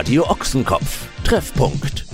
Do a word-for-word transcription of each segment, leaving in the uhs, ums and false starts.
Radio Ochsenkopf. Treffpunkt.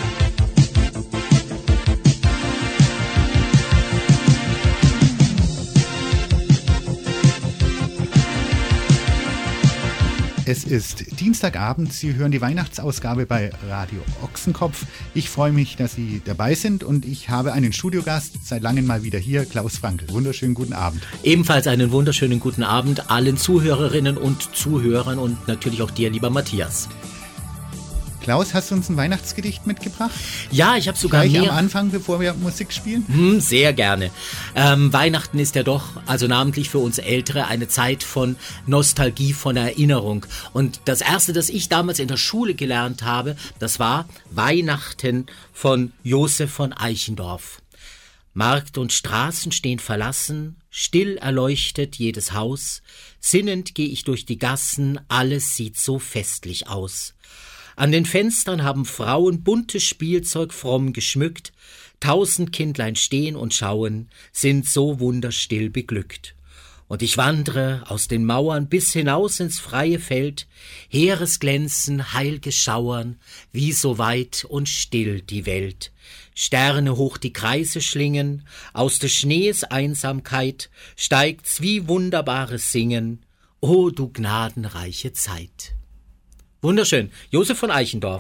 Es ist Dienstagabend, Sie hören die Weihnachtsausgabe bei Radio Ochsenkopf. Ich freue mich, dass Sie dabei sind und ich habe einen Studiogast seit langem mal wieder hier, Klaus Frankl. Wunderschönen guten Abend. Ebenfalls einen wunderschönen guten Abend allen Zuhörerinnen und Zuhörern und natürlich auch dir, lieber Matthias. Klaus, hast du uns ein Weihnachtsgedicht mitgebracht? Ja, ich habe sogar Gleich mehr. am Anfang, bevor wir Musik spielen? Hm, sehr gerne. Ähm, Weihnachten ist ja doch, also namentlich für uns Ältere, eine Zeit von Nostalgie, von Erinnerung. Und das Erste, das ich damals in der Schule gelernt habe, das war Weihnachten von Josef von Eichendorff. Markt und Straßen stehen verlassen, still erleuchtet jedes Haus. Sinnend gehe ich durch die Gassen, alles sieht so festlich aus. An den Fenstern haben Frauen buntes Spielzeug fromm geschmückt, tausend Kindlein stehen und schauen, sind so wunderstill beglückt. Und ich wandre aus den Mauern bis hinaus ins freie Feld, heeres Glänzen, heilges Schauern, wie so weit und still die Welt. Sterne hoch die Kreise schlingen, aus des Schnees Einsamkeit steigt's wie wunderbares Singen, o du gnadenreiche Zeit. Wunderschön. Josef von Eichendorff.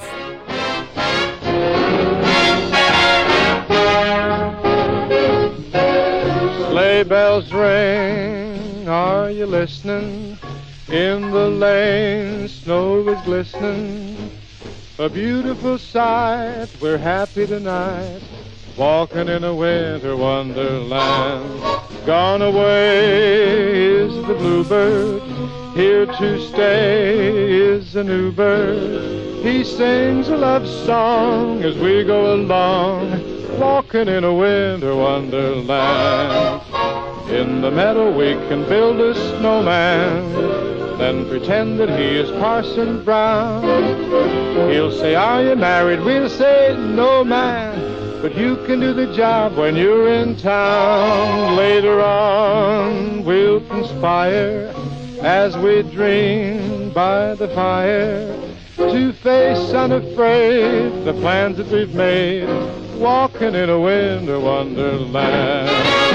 Sleigh bells ring, are you listening? In the lane, snow is glistening. A beautiful sight, we're happy tonight, walking in a winter wonderland. Gone away is the bluebird, here to stay is a new bird. He sings a love song as we go along, walking in a winter wonderland. In the meadow we can build a snowman, then pretend that he is Parson Brown. He'll say, are you married? We'll say, no, man, but you can do the job when you're in town. Later on we'll conspire as we dream by the fire, to face unafraid the plans that we've made, walking in a winter wonderland.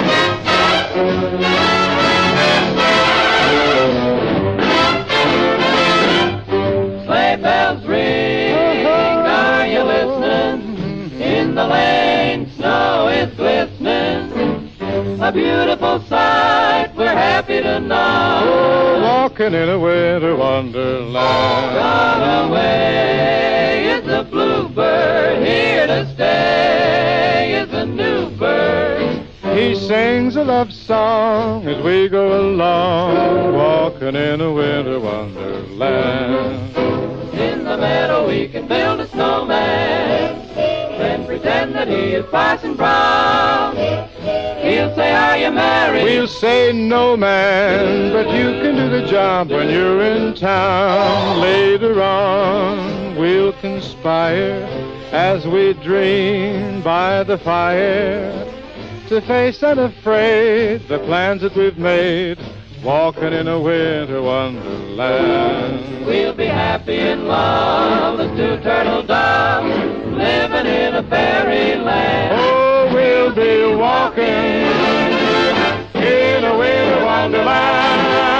Sleigh bells ring, are you listening? In the lane, snow is glistening. A beautiful sight, we're happy to know. Walking in a winter wonderland. Gone away is the bluebird, here to stay is a new bird. He sings a love song as we go along, walking in a winter wonderland. In the meadow we can build a snowman, then pretend that he is Parson Brown. He'll say, are you married? We'll say, no, man, but you can do the job when you're in town. Later on we'll conspire as we dream by the fire, to face unafraid the plans that we've made, walking in a winter wonderland. We'll be happy in love as two turtle doves, living in a fairyland. Oh, we'll be walking in a winter wonderland.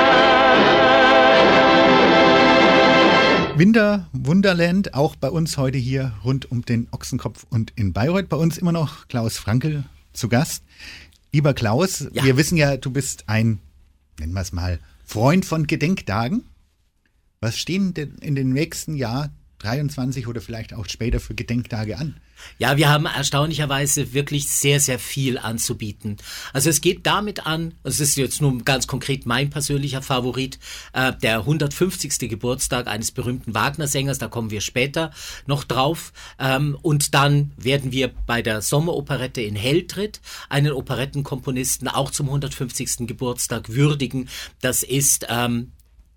Winter Wunderland, auch bei uns heute hier rund um den Ochsenkopf und in Bayreuth. Bei uns immer noch Klaus Frankl zu Gast. Lieber Klaus, Ja. wir wissen ja, du bist ein, nennen wir es mal, Freund von Gedenktagen. Was stehen denn in den nächsten Jahr dreiundzwanzig oder vielleicht auch später für Gedenktage an? Ja, wir haben erstaunlicherweise wirklich sehr, sehr viel anzubieten. Also es geht damit an, es ist jetzt nur ganz konkret mein persönlicher Favorit, äh, der hundertfünfzigste Geburtstag eines berühmten Wagner-Sängers, da kommen wir später noch drauf. Ähm, und dann werden wir bei der Sommeroperette in Heltritt einen Operettenkomponisten auch zum hundertfünfzigsten Geburtstag würdigen. Das ist ähm,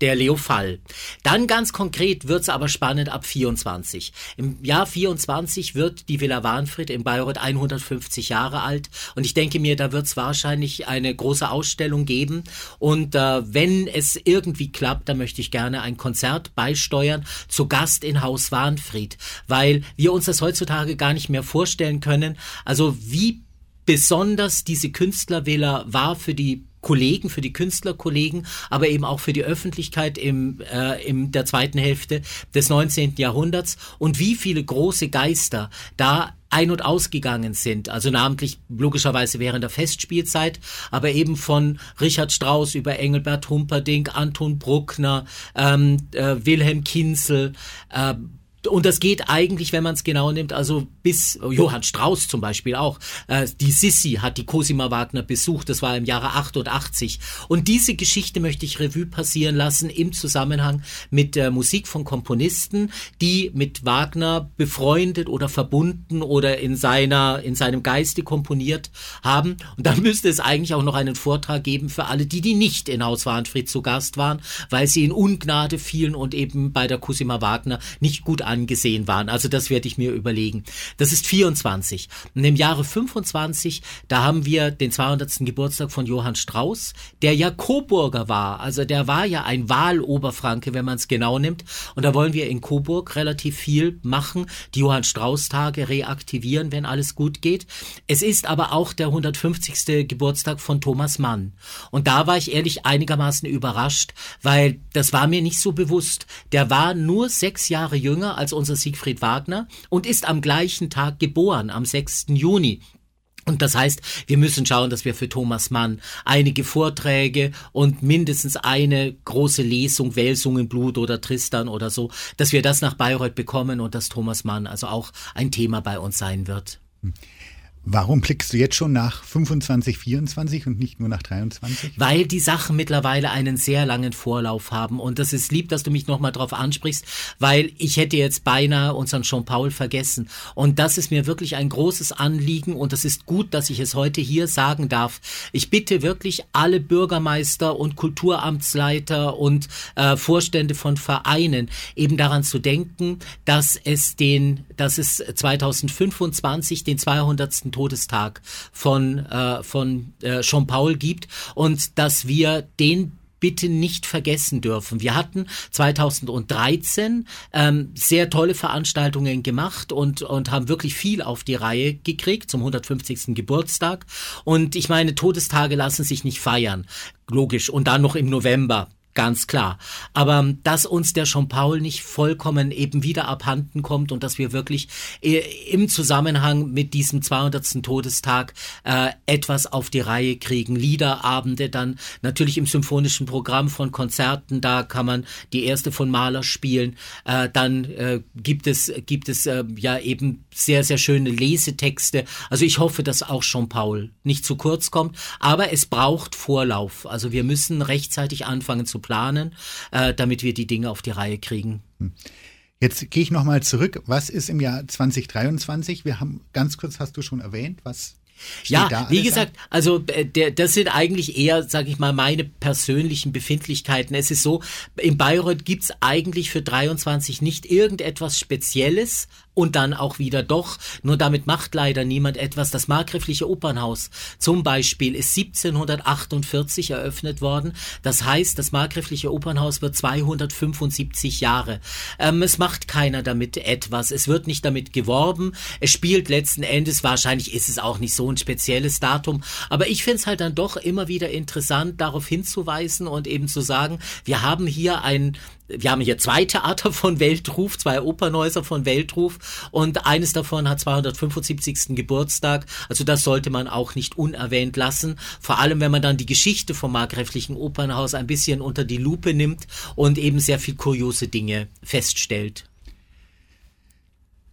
der Leo Fall. Dann ganz konkret wird's aber spannend ab vierundzwanzig. Im Jahr vierundzwanzig wird die Villa Wahnfried in Bayreuth hundertfünfzig Jahre alt und ich denke mir, da wird's wahrscheinlich eine große Ausstellung geben und äh, wenn es irgendwie klappt, dann möchte ich gerne ein Konzert beisteuern zu Gast in Haus Wahnfried, weil wir uns das heutzutage gar nicht mehr vorstellen können, also wie besonders diese Künstlervilla war für die Kollegen, für die Künstlerkollegen, aber eben auch für die Öffentlichkeit im, äh, in der zweiten Hälfte des neunzehnten Jahrhunderts und wie viele große Geister da ein- und ausgegangen sind, also namentlich logischerweise während der Festspielzeit, aber eben von Richard Strauss über Engelbert Humperdinck, Anton Bruckner, ähm, äh, Wilhelm Kinzel, äh, und das geht eigentlich, wenn man es genau nimmt, also bis Johann Strauss zum Beispiel auch. Äh, die Sissi hat die Cosima Wagner besucht, das war im Jahre achtundachtzig. Und diese Geschichte möchte ich Revue passieren lassen im Zusammenhang mit der Musik von Komponisten, die mit Wagner befreundet oder verbunden oder in seiner in seinem Geiste komponiert haben. Und dann müsste es eigentlich auch noch einen Vortrag geben für alle, die, die nicht in Haus Wahnfried zu Gast waren, weil sie in Ungnade fielen und eben bei der Cosima Wagner nicht gut angesehen waren. Also das werde ich mir überlegen. Das ist vierundzwanzig. Und im Jahre fünfundzwanzig, da haben wir den zweihundertsten Geburtstag von Johann Strauss, der ja Coburger war. Also der war ja ein Wahloberfranke, wenn man es genau nimmt. Und da wollen wir in Coburg relativ viel machen, die Johann Strauss-Tage reaktivieren, wenn alles gut geht. Es ist aber auch der hundertfünfzigste Geburtstag von Thomas Mann. Und da war ich ehrlich einigermaßen überrascht, weil das war mir nicht so bewusst. Der war nur sechs Jahre jünger als unser Siegfried Wagner und ist am gleichen Tag geboren, am sechsten Juni. Und das heißt, wir müssen schauen, dass wir für Thomas Mann einige Vorträge und mindestens eine große Lesung, Welsungen, oder Tristan oder so, dass wir das nach Bayreuth bekommen und dass Thomas Mann also auch ein Thema bei uns sein wird. Warum blickst du jetzt schon nach fünfundzwanzig, vierundzwanzig und nicht nur nach dreiundzwanzig? Weil die Sachen mittlerweile einen sehr langen Vorlauf haben und das ist lieb, dass du mich nochmal drauf ansprichst, weil ich hätte jetzt beinahe unseren Jean-Paul vergessen und das ist mir wirklich ein großes Anliegen und das ist gut, dass ich es heute hier sagen darf. Ich bitte wirklich alle Bürgermeister und Kulturamtsleiter und äh, Vorstände von Vereinen eben daran zu denken, dass es den, dass es zweitausendfünfundzwanzig den zweihundertsten Todestag von äh, von äh, Jean-Paul gibt und dass wir den bitte nicht vergessen dürfen. Wir hatten zweitausenddreizehn ähm, sehr tolle Veranstaltungen gemacht und und haben wirklich viel auf die Reihe gekriegt zum hundertfünfzigsten Geburtstag und ich meine, Todestage lassen sich nicht feiern, logisch, und dann noch im November. Ganz klar. Aber dass uns der Jean-Paul nicht vollkommen eben wieder abhanden kommt und dass wir wirklich äh, im Zusammenhang mit diesem zweihundertsten Todestag äh, etwas auf die Reihe kriegen. Liederabende, dann natürlich im symphonischen Programm von Konzerten, da kann man die erste von Mahler spielen. Äh, dann äh, gibt es gibt es äh, ja eben sehr, sehr schöne Lesetexte. Also ich hoffe, dass auch Jean-Paul nicht zu kurz kommt. Aber es braucht Vorlauf. Also wir müssen rechtzeitig anfangen zu planen, äh, damit wir die Dinge auf die Reihe kriegen. Jetzt gehe ich nochmal zurück. Was ist im Jahr zwanzig dreiundzwanzig? Wir haben ganz kurz, hast du schon erwähnt, was steht ja, da wie alles gesagt, an? also äh, der, das sind eigentlich eher, sage ich mal, meine persönlichen Befindlichkeiten. Es ist so, in Bayreuth gibt's eigentlich für dreiundzwanzig nicht irgendetwas Spezielles und dann auch wieder doch. Nur damit macht leider niemand etwas. Das Markgräfliche Opernhaus zum Beispiel ist siebzehnhundertachtundvierzig eröffnet worden. Das heißt, das Markgräfliche Opernhaus wird zweihundertfünfundsiebzig Jahre. Ähm, es macht keiner damit etwas. Es wird nicht damit geworben. Es spielt letzten Endes, wahrscheinlich ist es auch nicht so ein spezielles Datum. Aber ich finde es halt dann doch immer wieder interessant, darauf hinzuweisen und eben zu sagen, wir haben hier ein Wir haben hier zwei Theater von Weltruf, zwei Opernhäuser von Weltruf und eines davon hat zweihundertfünfundsiebzigsten Geburtstag. Also das sollte man auch nicht unerwähnt lassen. Vor allem, wenn man dann die Geschichte vom Markgräflichen Opernhaus ein bisschen unter die Lupe nimmt und eben sehr viel kuriose Dinge feststellt.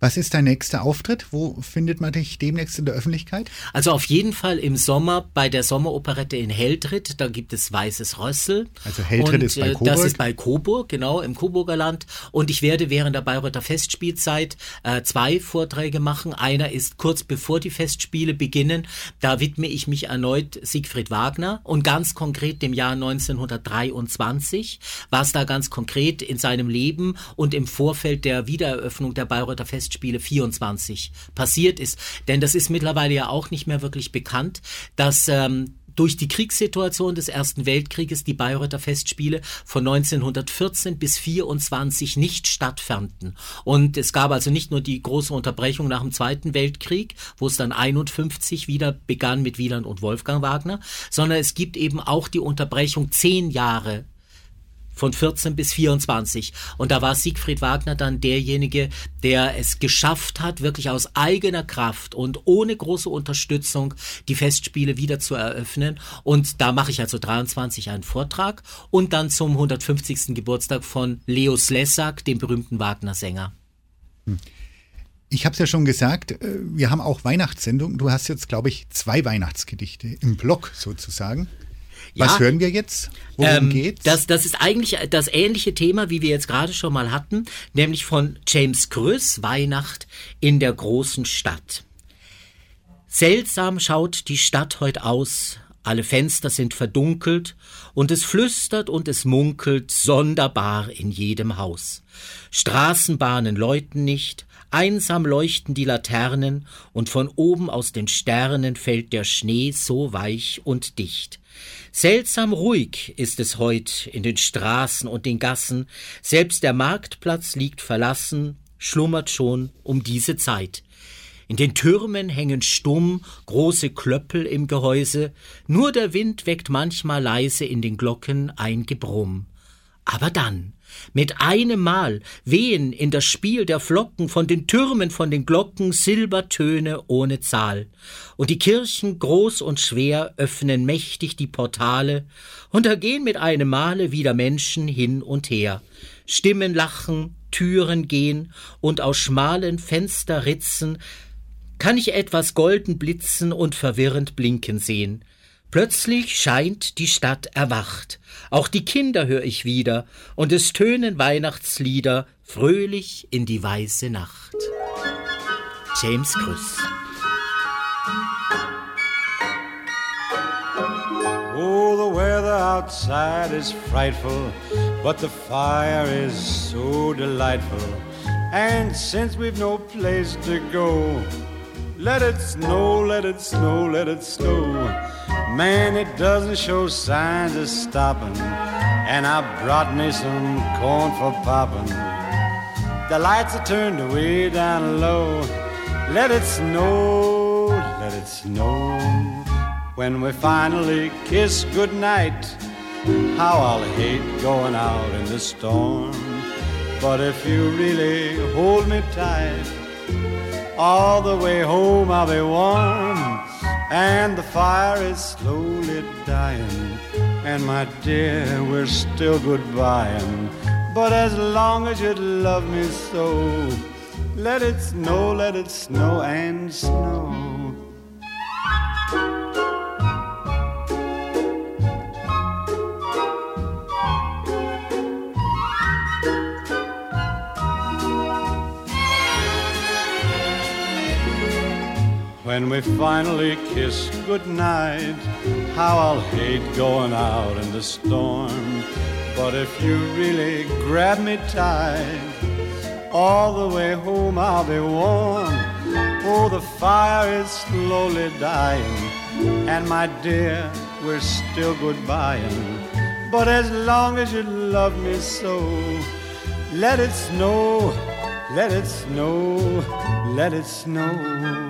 Was ist dein nächster Auftritt? Wo findet man dich demnächst in der Öffentlichkeit? Also auf jeden Fall im Sommer bei der Sommeroperette in Heldritt. Da gibt es Weißes Rössel. Also Heldritt ist bei Coburg? Das ist bei Coburg, genau, im Coburger Land. Und ich werde während der Bayreuther Festspielzeit äh, zwei Vorträge machen. Einer ist kurz bevor die Festspiele beginnen. Da widme ich mich erneut Siegfried Wagner und ganz konkret dem Jahr neunzehnhundertdreiundzwanzig, was da ganz konkret in seinem Leben und im Vorfeld der Wiedereröffnung der Bayreuther Festspiele Spiele vierundzwanzig passiert ist. Denn das ist mittlerweile ja auch nicht mehr wirklich bekannt, dass ähm, durch die Kriegssituation des Ersten Weltkrieges die Bayreuther Festspiele von neunzehnhundertvierzehn bis vierundzwanzig nicht stattfanden. Und es gab also nicht nur die große Unterbrechung nach dem Zweiten Weltkrieg, wo es dann einundfünfzig wieder begann mit Wieland und Wolfgang Wagner, sondern es gibt eben auch die Unterbrechung zehn Jahre von vierzehn bis vierundzwanzig. Und da war Siegfried Wagner dann derjenige, der es geschafft hat, wirklich aus eigener Kraft und ohne große Unterstützung die Festspiele wieder zu eröffnen. Und da mache ich also dreiundzwanzig einen Vortrag und dann zum hundertfünfzigsten Geburtstag von Leo Slezak, dem berühmten Wagner-Sänger. Ich habe es ja schon gesagt, wir haben auch Weihnachtssendungen. Du hast jetzt, glaube ich, zwei Weihnachtsgedichte im Block sozusagen. Was ja, hören wir jetzt? Worum ähm, geht's? Das, das ist eigentlich das ähnliche Thema, wie wir jetzt gerade schon mal hatten, nämlich von James Kröss, Weihnacht in der großen Stadt. Seltsam schaut die Stadt heut aus, alle Fenster sind verdunkelt und es flüstert und es munkelt sonderbar in jedem Haus. Straßenbahnen läuten nicht, einsam leuchten die Laternen und von oben aus den Sternen fällt der Schnee so weich und dicht. Seltsam ruhig ist es heut in den Straßen und den Gassen, selbst der Marktplatz liegt verlassen, schlummert schon um diese Zeit. In den Türmen hängen stumm große Klöppel im Gehäuse, nur der Wind weckt manchmal leise in den Glocken ein Gebrumm. Aber dann, mit einem Mal, wehen in das Spiel der Flocken von den Türmen, von den Glocken Silbertöne ohne Zahl. Und die Kirchen groß und schwer öffnen mächtig die Portale, und da gehen mit einem Male wieder Menschen hin und her. Stimmen lachen, Türen gehen, und aus schmalen Fensterritzen kann ich etwas golden blitzen und verwirrend blinken sehen. Plötzlich scheint die Stadt erwacht. Auch die Kinder hör ich wieder, und es tönen Weihnachtslieder fröhlich in die weiße Nacht. James Kröss. Oh, the weather outside is frightful, but the fire is so delightful. And since we've no place to go, let it snow, let it snow, let it snow. Man, it doesn't show signs of stopping, and I brought me some corn for popping. The lights are turned way down low. Let it snow, let it snow. When we finally kiss goodnight, how I'll hate going out in the storm. But if you really hold me tight, all the way home I'll be warm. And the fire is slowly dying, and my dear, we're still goodbying. But as long as you love me so, let it snow, let it snow and snow. When we finally kiss goodnight, how I'll hate going out in the storm. But if you really grab me tight, all the way home I'll be warm. Oh, the fire is slowly dying, and my dear, we're still goodbying. But as long as you love me so, let it snow, let it snow, let it snow.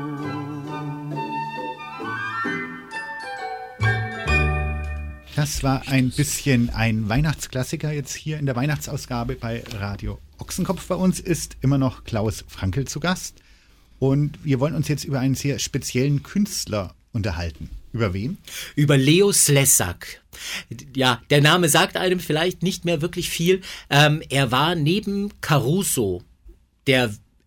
Das war ein bisschen ein Weihnachtsklassiker jetzt hier in der Weihnachtsausgabe bei Radio Ochsenkopf. Bei uns ist immer noch Klaus Frankel zu Gast und wir wollen uns jetzt über einen sehr speziellen Künstler unterhalten. Über wen? Über Leo Slezak. Ja, der Name sagt einem vielleicht nicht mehr wirklich viel. Ähm, er war neben Caruso der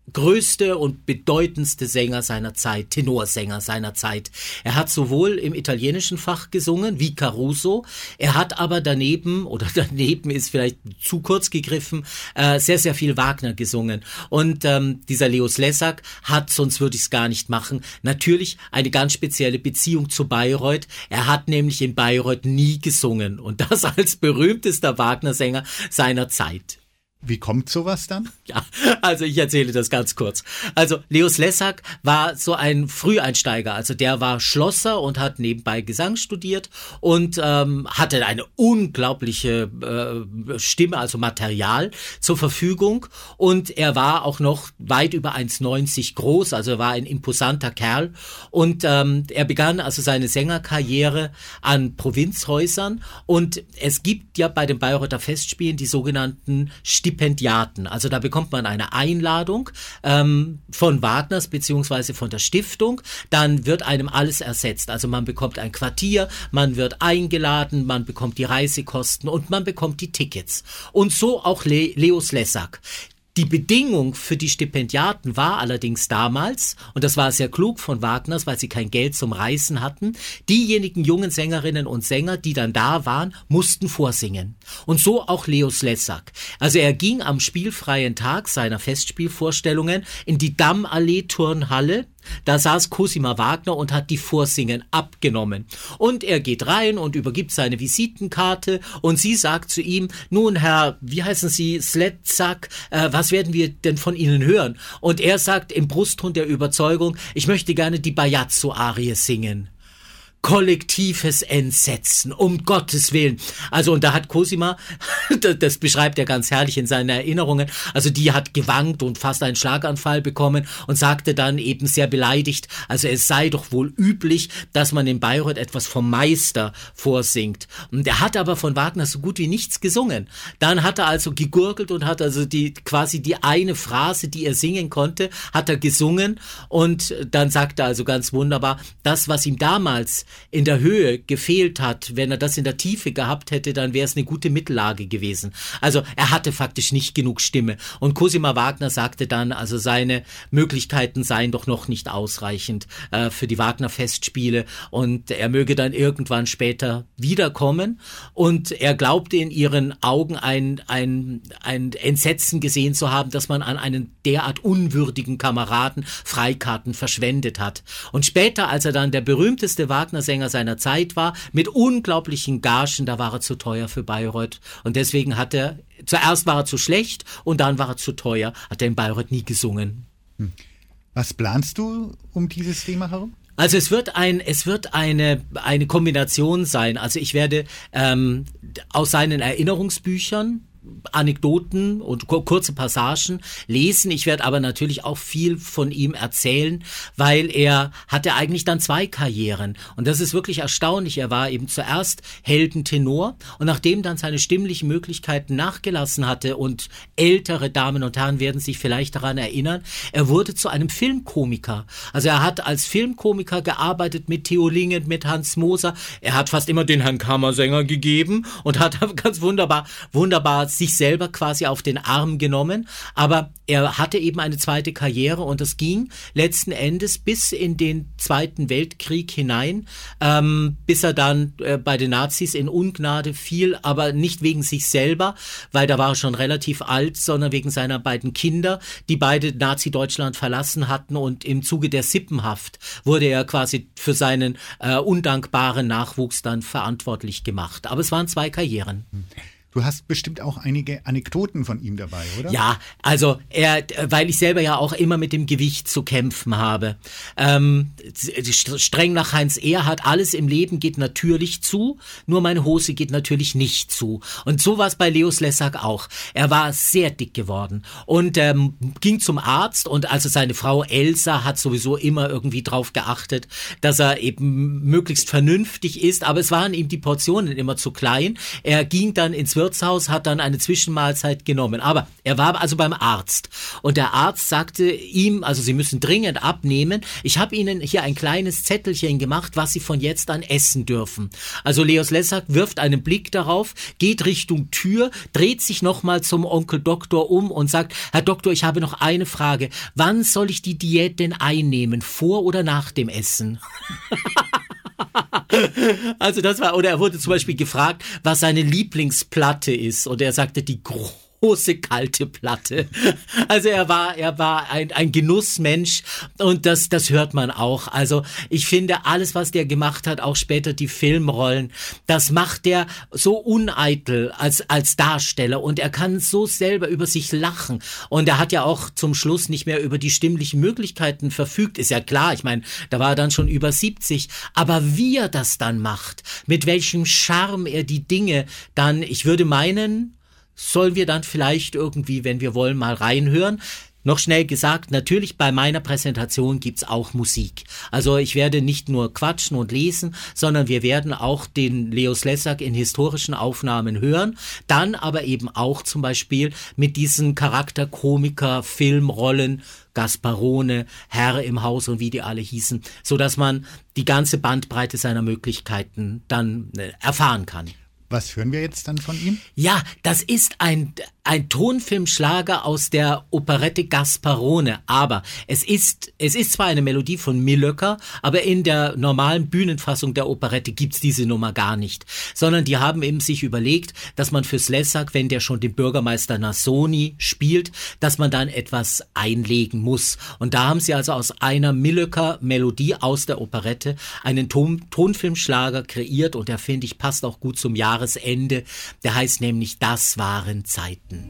größte und bedeutendste Sänger seiner Zeit, Tenorsänger seiner Zeit. Er hat sowohl im italienischen Fach gesungen wie Caruso, er hat aber daneben, oder daneben ist vielleicht zu kurz gegriffen, äh, sehr, sehr viel Wagner gesungen. Und ähm, dieser Leo Slezak hat, sonst würde ich es gar nicht machen, natürlich eine ganz spezielle Beziehung zu Bayreuth. Er hat nämlich in Bayreuth nie gesungen und das als berühmtester Wagner-Sänger seiner Zeit. Wie kommt sowas dann? Ja, also ich erzähle das ganz kurz. Also Leo Slezak war so ein Früheinsteiger, also der war Schlosser und hat nebenbei Gesang studiert und ähm, hatte eine unglaubliche äh, Stimme, also Material zur Verfügung und er war auch noch weit über eins neunzig groß, also er war ein imposanter Kerl und ähm, er begann also seine Sängerkarriere an Provinzhäusern und es gibt ja bei den Bayreuther Festspielen die sogenannten Stipendiaten. Stipendiaten. Also da bekommt man eine Einladung ähm, von Wagners beziehungsweise von der Stiftung. Dann wird einem alles ersetzt. Also man bekommt ein Quartier, man wird eingeladen, man bekommt die Reisekosten und man bekommt die Tickets. Und so auch Le- Leo Slezak. Die Bedingung für die Stipendiaten war allerdings damals, und das war sehr klug von Wagners, weil sie kein Geld zum Reisen hatten, diejenigen jungen Sängerinnen und Sänger, die dann da waren, mussten vorsingen. Und so auch Leo Slezak. Also er ging am spielfreien Tag seiner Festspielvorstellungen in die Dammallee-Turnhalle. Da saß Cosima Wagner und hat die Vorsingen abgenommen. Und er geht rein und übergibt seine Visitenkarte und sie sagt zu ihm, nun Herr, wie heißen Sie, Slezak, äh, was werden wir denn von Ihnen hören? Und er sagt im Brustton der Überzeugung, ich möchte gerne die Bajazzo-Arie singen. Kollektives Entsetzen, um Gottes Willen. Also und da hat Cosima, das beschreibt er ganz herrlich in seinen Erinnerungen, also die hat gewankt und fast einen Schlaganfall bekommen und sagte dann eben sehr beleidigt, also es sei doch wohl üblich, dass man in Bayreuth etwas vom Meister vorsingt. Und er hat aber von Wagner so gut wie nichts gesungen. Dann hat er also gegurgelt und hat also die quasi die eine Phrase, die er singen konnte, hat er gesungen und dann sagte er also ganz wunderbar, das, was ihm damals in der Höhe gefehlt hat, wenn er das in der Tiefe gehabt hätte, dann wäre es eine gute Mittellage gewesen. Also er hatte faktisch nicht genug Stimme. Und Cosima Wagner sagte dann, also seine Möglichkeiten seien doch noch nicht ausreichend äh, für die Wagner-Festspiele und er möge dann irgendwann später wiederkommen. Und er glaubte in ihren Augen ein, ein, ein Entsetzen gesehen zu haben, dass man an einen derart unwürdigen Kameraden Freikarten verschwendet hat. Und später, als er dann der berühmteste Wagner Sänger seiner Zeit war, mit unglaublichen Gagen, da war er zu teuer für Bayreuth. Und deswegen hat er, zuerst war er zu schlecht und dann war er zu teuer, hat er in Bayreuth nie gesungen. Was planst du um dieses Thema herum? Also es wird ein, es wird eine eine Kombination sein. Also ich werde ähm, aus seinen Erinnerungsbüchern Anekdoten und kurze Passagen lesen. Ich werde aber natürlich auch viel von ihm erzählen, weil er hatte eigentlich dann zwei Karrieren. Und das ist wirklich erstaunlich. Er war eben zuerst Heldentenor und nachdem dann seine stimmlichen Möglichkeiten nachgelassen hatte und ältere Damen und Herren werden sich vielleicht daran erinnern, er wurde zu einem Filmkomiker. Also er hat als Filmkomiker gearbeitet mit Theo Lingen, mit Hans Moser. Er hat fast immer den Herrn Kammersänger gegeben und hat ganz wunderbar, wunderbar sich selber quasi auf den Arm genommen, aber er hatte eben eine zweite Karriere und das ging letzten Endes bis in den Zweiten Weltkrieg hinein, ähm, bis er dann äh, bei den Nazis in Ungnade fiel, aber nicht wegen sich selber, weil da war er schon relativ alt, sondern wegen seiner beiden Kinder, die beide Nazi-Deutschland verlassen hatten und im Zuge der Sippenhaft wurde er quasi für seinen äh, undankbaren Nachwuchs dann verantwortlich gemacht. Aber es waren zwei Karrieren. Du hast bestimmt auch einige Anekdoten von ihm dabei, oder? Ja, also er, weil ich selber ja auch immer mit dem Gewicht zu kämpfen habe. Ähm, streng nach Heinz Erhardt, alles im Leben geht natürlich zu, nur meine Hose geht natürlich nicht zu. Und so war es bei Leo Slezak auch. Er war sehr dick geworden und ähm, ging zum Arzt und also seine Frau Elsa hat sowieso immer irgendwie drauf geachtet, dass er eben möglichst vernünftig ist, aber es waren ihm die Portionen immer zu klein. Er ging dann ins Wirtshaus, hat dann eine Zwischenmahlzeit genommen. Aber er war also beim Arzt. Und der Arzt sagte ihm, also Sie müssen dringend abnehmen. Ich habe Ihnen hier ein kleines Zettelchen gemacht, was Sie von jetzt an essen dürfen. Also Leos Lessak wirft einen Blick darauf, geht Richtung Tür, dreht sich nochmal zum Onkel Doktor um und sagt, Herr Doktor, ich habe noch eine Frage. Wann soll ich die Diät denn einnehmen? Vor oder nach dem Essen? Also das war, oder er wurde zum Beispiel gefragt, was seine Lieblingsplatte ist. Und er sagte, die große kalte Platte. Also er war, er war ein, ein Genussmensch und das, das hört man auch. Also ich finde, alles, was der gemacht hat, auch später die Filmrollen, das macht der so uneitel als, als Darsteller und er kann so selber über sich lachen. Und er hat ja auch zum Schluss nicht mehr über die stimmlichen Möglichkeiten verfügt, ist ja klar. Ich meine, da war er dann schon über siebzig. Aber wie er das dann macht, mit welchem Charme er die Dinge dann, ich würde meinen, sollen wir dann vielleicht irgendwie, wenn wir wollen, mal reinhören. Noch schnell gesagt, natürlich bei meiner Präsentation gibt's auch Musik. Also ich werde nicht nur quatschen und lesen, sondern wir werden auch den Leos Lessak in historischen Aufnahmen hören. Dann aber eben auch zum Beispiel mit diesen Charakterkomiker-Filmrollen, Gasparone, Herr im Haus und wie die alle hießen, so dass man die ganze Bandbreite seiner Möglichkeiten dann äh, erfahren kann. Was hören wir jetzt dann von ihm? Ja, das ist ein, ein Tonfilmschlager aus der Operette Gasparone, aber es ist, es ist zwar eine Melodie von Millöcker, aber in der normalen Bühnenfassung der Operette gibt's diese Nummer gar nicht, sondern die haben eben sich überlegt, dass man fürs Lessak, wenn der schon den Bürgermeister Nasoni spielt, dass man dann etwas einlegen muss. Und da haben sie also aus einer Millöcker-Melodie aus der Operette einen Ton, Tonfilmschlager kreiert und der, finde ich, passt auch gut zum Jahresende. Der heißt nämlich Das waren Zeiten.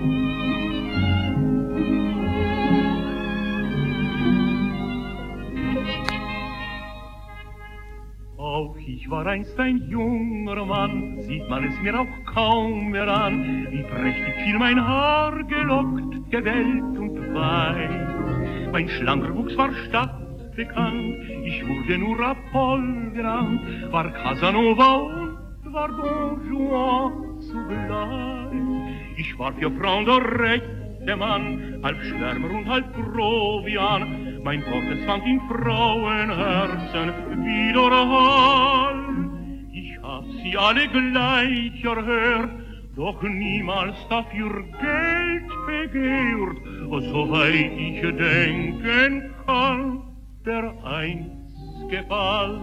Auch ich war einst ein junger Mann, sieht man es mir auch kaum mehr an, wie prächtig fiel mein Haar, gelockt, gewellt und weiß. Mein schlanker Wuchs war stadtbekannt, ich wurde nur Apoll genannt, war Casanova und war Don Juan zugleich. Ich war für Frauen der rechte Mann, halb Schwärmer und halb Grovian. Mein Wort, es fand in Frauenherzen Widerhall. Ich hab sie alle gleich erhört, doch niemals dafür Geld begehrt. Soweit ich denken kann, der einzige Fall.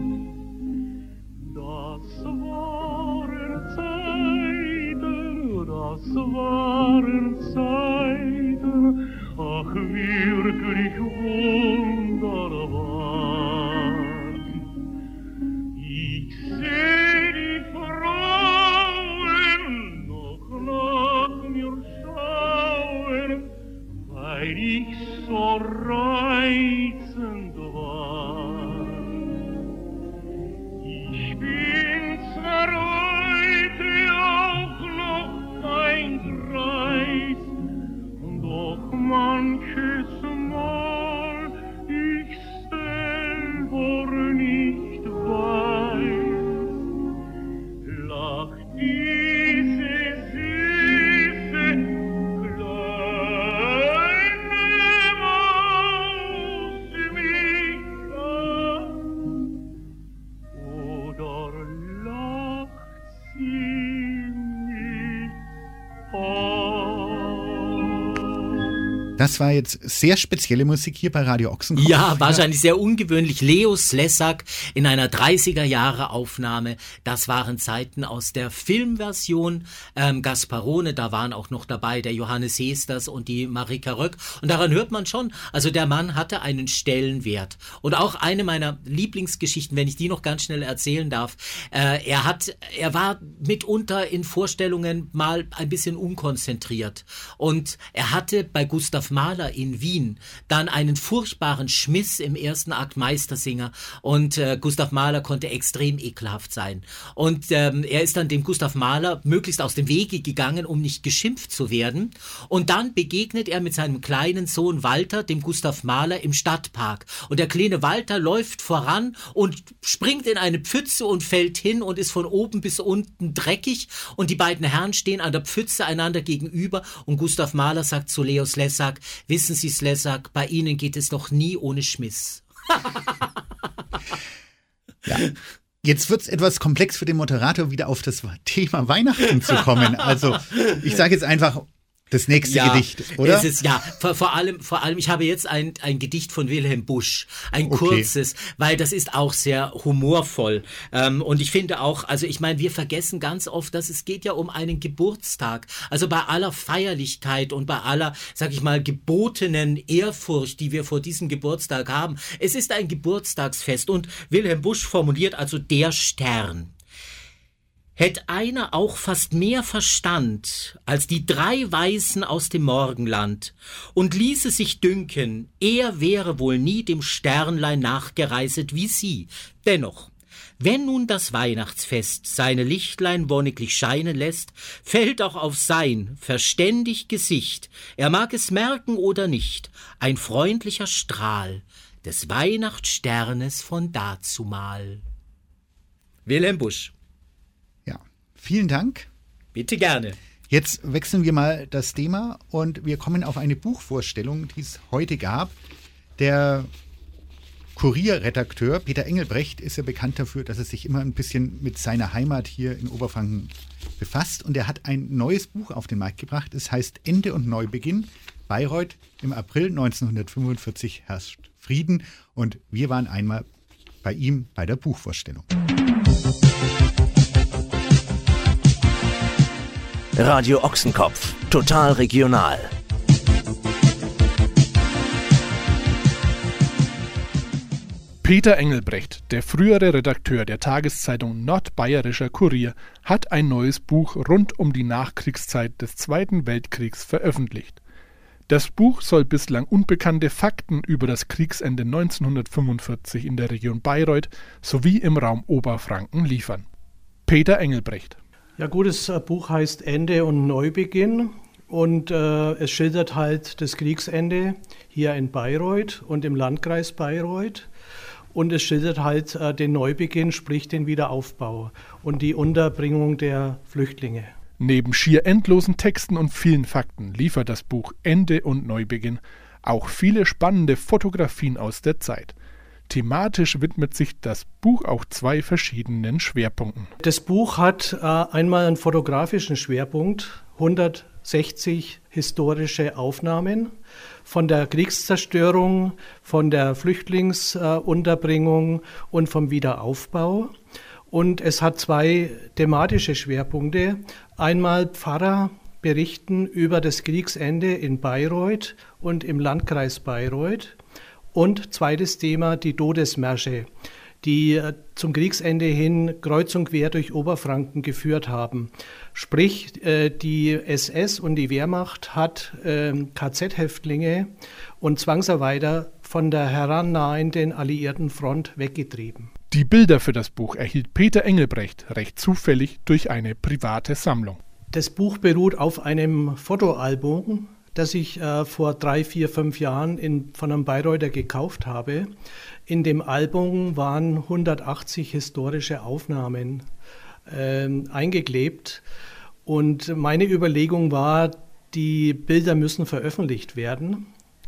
Das waren Zeiten, das waren Zeiten, ach wirklich wunderbar. Ich seh die Frauen noch nach mir schauen, weil ich so reizend war. Ich bin zwar heute auch noch kein Greis, doch manches Mal ich selber nicht weiß, lacht diese süße kleine Maus mich an. Oder lacht sie mich an? Das war jetzt sehr spezielle Musik hier bei Radio Ochsenkopf. Ja, wahrscheinlich sehr ungewöhnlich. Leos Lessak in einer dreißiger Jahre Aufnahme. Das waren Zeiten aus der Filmversion ähm, Gasparone. Da waren auch noch dabei der Johannes Hesters und die Marika Röck. Und daran hört man schon, also der Mann hatte einen Stellenwert. Und auch eine meiner Lieblingsgeschichten, wenn ich die noch ganz schnell erzählen darf. Äh, er hat, er war mitunter in Vorstellungen mal ein bisschen unkonzentriert. Und er hatte bei Gustav Gustav Mahler in Wien dann einen furchtbaren Schmiss im ersten Akt Meistersinger und äh, Gustav Mahler konnte extrem ekelhaft sein. Und ähm, er ist dann dem Gustav Mahler möglichst aus dem Wege gegangen, um nicht geschimpft zu werden. Und dann begegnet er mit seinem kleinen Sohn Walter, dem Gustav Mahler, im Stadtpark. Und der kleine Walter läuft voran und springt in eine Pfütze und fällt hin und ist von oben bis unten dreckig. Und die beiden Herren stehen an der Pfütze einander gegenüber. Und Gustav Mahler sagt zu Leo Slezak: Wissen Sie, Slezak, bei Ihnen geht es noch nie ohne Schmiss. Ja. Jetzt wird es etwas komplex für den Moderator, wieder auf das Thema Weihnachten zu kommen. Also ich sage jetzt einfach das nächste ja, Gedicht, oder? Es ist, ja, vor, vor allem, vor allem, ich habe jetzt ein, ein Gedicht von Wilhelm Busch, ein Okay. kurzes, weil das ist auch sehr humorvoll. Ähm, und ich finde auch, also ich meine, wir vergessen ganz oft, dass es geht ja um einen Geburtstag. Also bei aller Feierlichkeit und bei aller, sag ich mal, gebotenen Ehrfurcht, die wir vor diesem Geburtstag haben. Es ist ein Geburtstagsfest und Wilhelm Busch formuliert also der Stern. Hätt einer auch fast mehr Verstand als die drei Weisen aus dem Morgenland und ließe sich dünken, er wäre wohl nie dem Sternlein nachgereiset wie sie. Dennoch, wenn nun das Weihnachtsfest seine Lichtlein wonniglich scheinen lässt, fällt auch auf sein verständig Gesicht, er mag es merken oder nicht, ein freundlicher Strahl des Weihnachtssternes von dazumal. Wilhelm Busch. Vielen Dank. Bitte gerne. Jetzt wechseln wir mal das Thema und wir kommen auf eine Buchvorstellung, die es heute gab. Der Kurierredakteur Peter Engelbrecht ist ja bekannt dafür, dass er sich immer ein bisschen mit seiner Heimat hier in Oberfranken befasst. Und er hat ein neues Buch auf den Markt gebracht. Es heißt Ende und Neubeginn. Bayreuth im April neunzehnhundertfünfundvierzig herrscht Frieden. Und wir waren einmal bei ihm bei der Buchvorstellung. Radio Ochsenkopf, total regional. Peter Engelbrecht, der frühere Redakteur der Tageszeitung Nordbayerischer Kurier, hat ein neues Buch rund um die Nachkriegszeit des Zweiten Weltkriegs veröffentlicht. Das Buch soll bislang unbekannte Fakten über das Kriegsende neunzehnhundertfünfundvierzig in der Region Bayreuth sowie im Raum Oberfranken liefern. Peter Engelbrecht. Ja gut, das Buch heißt Ende und Neubeginn und äh, es schildert halt das Kriegsende hier in Bayreuth und im Landkreis Bayreuth und es schildert halt äh, den Neubeginn, sprich den Wiederaufbau und die Unterbringung der Flüchtlinge. Neben schier endlosen Texten und vielen Fakten liefert das Buch Ende und Neubeginn auch viele spannende Fotografien aus der Zeit. Thematisch widmet sich das Buch auch zwei verschiedenen Schwerpunkten. Das Buch hat äh, einmal einen fotografischen Schwerpunkt, hundertsechzig historische Aufnahmen von der Kriegszerstörung, von der Flüchtlingsunterbringung äh, und vom Wiederaufbau. Und es hat zwei thematische Schwerpunkte. Einmal Pfarrer berichten über das Kriegsende in Bayreuth und im Landkreis Bayreuth. Und zweites Thema, die Todesmärsche, die zum Kriegsende hin kreuz und quer durch Oberfranken geführt haben. Sprich, die S S und die Wehrmacht hat K Z-Häftlinge und Zwangsarbeiter von der herannahenden alliierten Front weggetrieben. Die Bilder für das Buch erhielt Peter Engelbrecht recht zufällig durch eine private Sammlung. Das Buch beruht auf einem Fotoalbum, das ich äh, vor drei, vier, fünf Jahren in, von einem Bayreuther gekauft habe. In dem Album waren hundertachtzig historische Aufnahmen äh, eingeklebt. Und meine Überlegung war, die Bilder müssen veröffentlicht werden.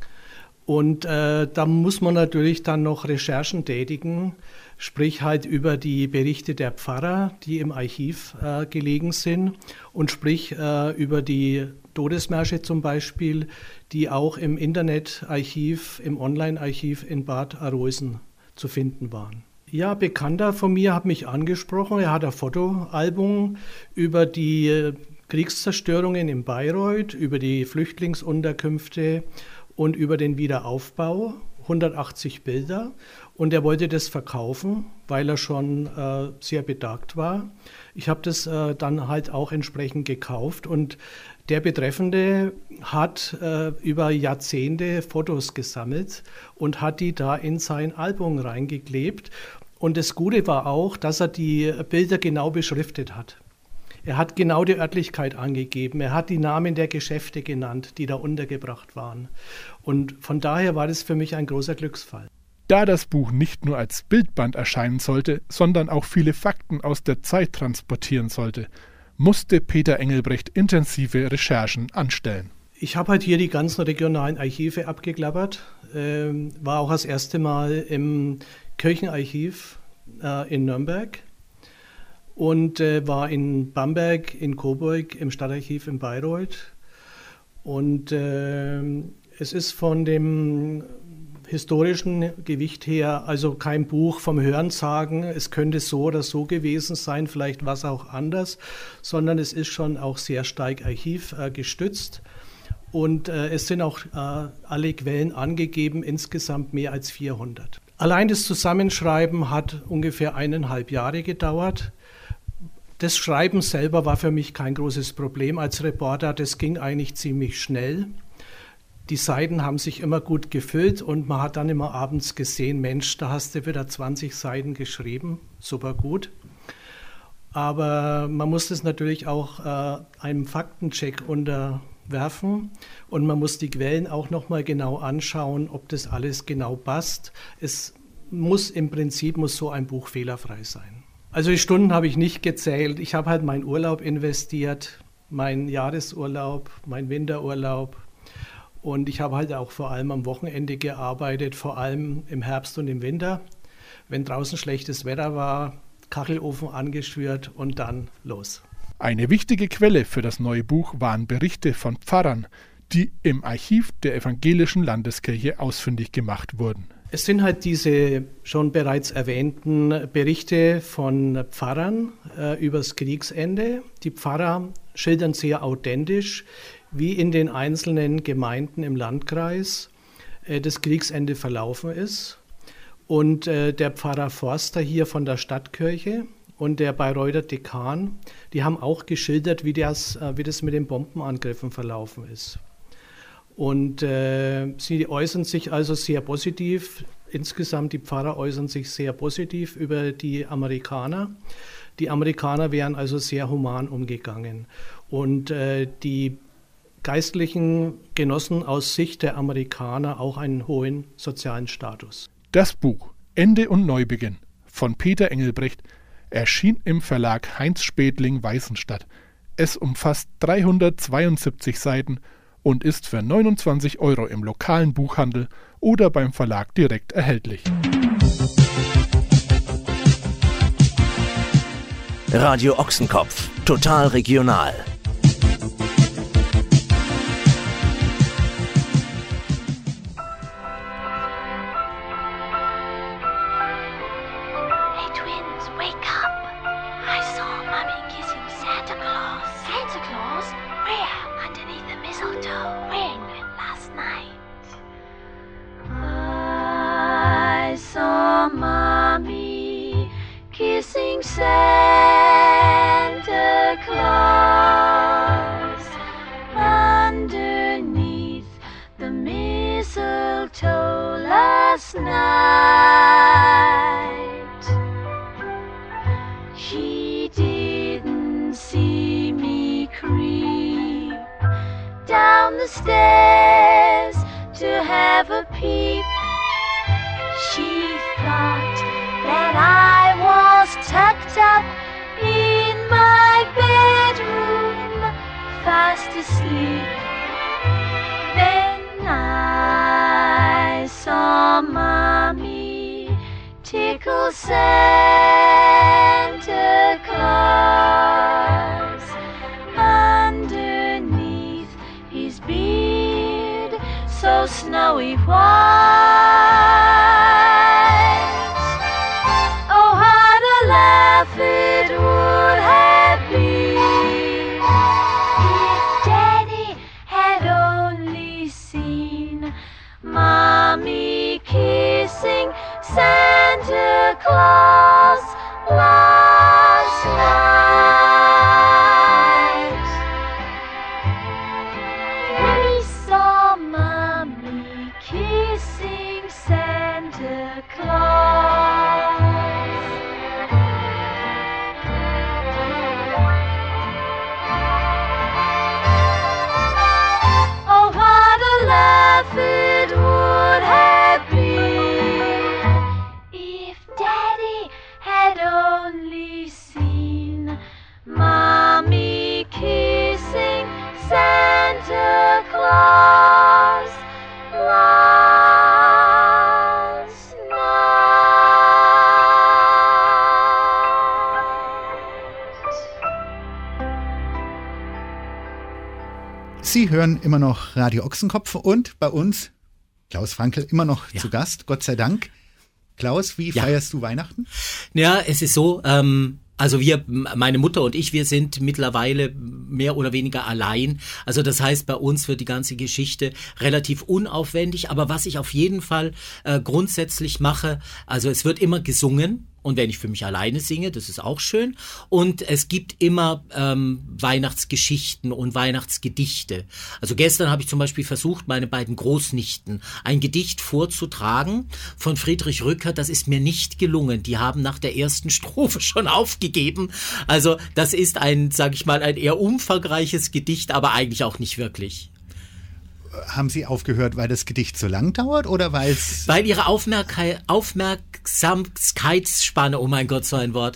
Und äh, da muss man natürlich dann noch Recherchen tätigen, sprich halt über die Berichte der Pfarrer, die im Archiv äh, gelegen sind, und sprich äh, über die Todesmärsche zum Beispiel, die auch im Internetarchiv, im Online-Archiv in Bad Arolsen zu finden waren. Ja, Bekannter von mir hat mich angesprochen, er hat ein Fotoalbum über die Kriegszerstörungen in Bayreuth, über die Flüchtlingsunterkünfte und über den Wiederaufbau. hundertachtzig Bilder und er wollte das verkaufen, weil er schon äh, sehr betagt war. Ich habe das äh, dann halt auch entsprechend gekauft und der Betreffende hat äh, über Jahrzehnte Fotos gesammelt und hat die da in sein Album reingeklebt. Und das Gute war auch, dass er die Bilder genau beschriftet hat. Er hat genau die Örtlichkeit angegeben, er hat die Namen der Geschäfte genannt, die da untergebracht waren. Und von daher war das für mich ein großer Glücksfall. Da das Buch nicht nur als Bildband erscheinen sollte, sondern auch viele Fakten aus der Zeit transportieren sollte, musste Peter Engelbrecht intensive Recherchen anstellen. Ich habe halt hier die ganzen regionalen Archive abgeklappert, äh, war auch das erste Mal im Kirchenarchiv äh, in Nürnberg und äh, war in Bamberg, in Coburg, im Stadtarchiv in Bayreuth. Und äh, es ist von dem historischen Gewicht her also kein Buch vom Hörensagen, es könnte so oder so gewesen sein, vielleicht war es auch anders, sondern es ist schon auch sehr stark archivgestützt. Äh, Und äh, es sind auch äh, alle Quellen angegeben, insgesamt mehr als vierhundert. Allein das Zusammenschreiben hat ungefähr eineinhalb Jahre gedauert. Das Schreiben selber war für mich kein großes Problem als Reporter, das ging eigentlich ziemlich schnell. Die Seiten haben sich immer gut gefüllt und man hat dann immer abends gesehen, Mensch, da hast du wieder zwanzig Seiten geschrieben, super gut. Aber man muss das natürlich auch äh, einem Faktencheck unterwerfen und man muss die Quellen auch nochmal genau anschauen, ob das alles genau passt. Es muss im Prinzip muss so ein Buch fehlerfrei sein. Also die Stunden habe ich nicht gezählt. Ich habe halt meinen Urlaub investiert, meinen Jahresurlaub, meinen Winterurlaub. Und ich habe halt auch vor allem am Wochenende gearbeitet, vor allem im Herbst und im Winter. Wenn draußen schlechtes Wetter war, Kachelofen angeschürt und dann los. Eine wichtige Quelle für das neue Buch waren Berichte von Pfarrern, die im Archiv der Evangelischen Landeskirche ausfindig gemacht wurden. Es sind halt diese schon bereits erwähnten Berichte von Pfarrern äh, übers Kriegsende. Die Pfarrer schildern sehr authentisch, wie in den einzelnen Gemeinden im Landkreis äh, das Kriegsende verlaufen ist. Und äh, der Pfarrer Forster hier von der Stadtkirche und der Bayreuther Dekan, die haben auch geschildert, wie das, äh, wie das mit den Bombenangriffen verlaufen ist. Und äh, sie äußern sich also sehr positiv, insgesamt die Pfarrer äußern sich sehr positiv über die Amerikaner. Die Amerikaner wären also sehr human umgegangen. Und äh, die Geistlichen genossen aus Sicht der Amerikaner auch einen hohen sozialen Status. Das Buch Ende und Neubeginn von Peter Engelbrecht erschien im Verlag Heinz Späthling Weißenstadt. Es umfasst dreihundertzweiundsiebzig Seiten und ist für neunundzwanzig Euro im lokalen Buchhandel oder beim Verlag direkt erhältlich. Radio Ochsenkopf, total regional. Santa Claus underneath the mistletoe last night. She didn't see me creep down the stairs to have a peep. She thought that I was tucked up in my bedroom, fast asleep. Then I saw Mommy tickle Santa Claus underneath his beard so snowy white. It would have been if Daddy had only seen Mommy kiss Sie hören immer noch Radio Ochsenkopf und bei uns Klaus Frankl immer noch ja. zu Gast, Gott sei Dank. Klaus, wie ja. feierst du Weihnachten? Ja, es ist so, ähm, also wir, meine Mutter und ich, wir sind mittlerweile mehr oder weniger allein. Also das heißt, bei uns wird die ganze Geschichte relativ unaufwendig. Aber was ich auf jeden Fall äh, grundsätzlich mache, also es wird immer gesungen. Und wenn ich für mich alleine singe, das ist auch schön. Und es gibt immer ähm, Weihnachtsgeschichten und Weihnachtsgedichte. Also gestern habe ich zum Beispiel versucht, meine beiden Großnichten ein Gedicht vorzutragen von Friedrich Rückert. Das ist mir nicht gelungen. Die haben nach der ersten Strophe schon aufgegeben. Also das ist ein, sage ich mal, ein eher umfangreiches Gedicht, aber eigentlich auch nicht wirklich. Haben Sie aufgehört, weil das Gedicht so lang dauert oder weil es... Weil Ihre Aufmerk- Aufmerksamkeitsspanne, oh mein Gott, so ein Wort,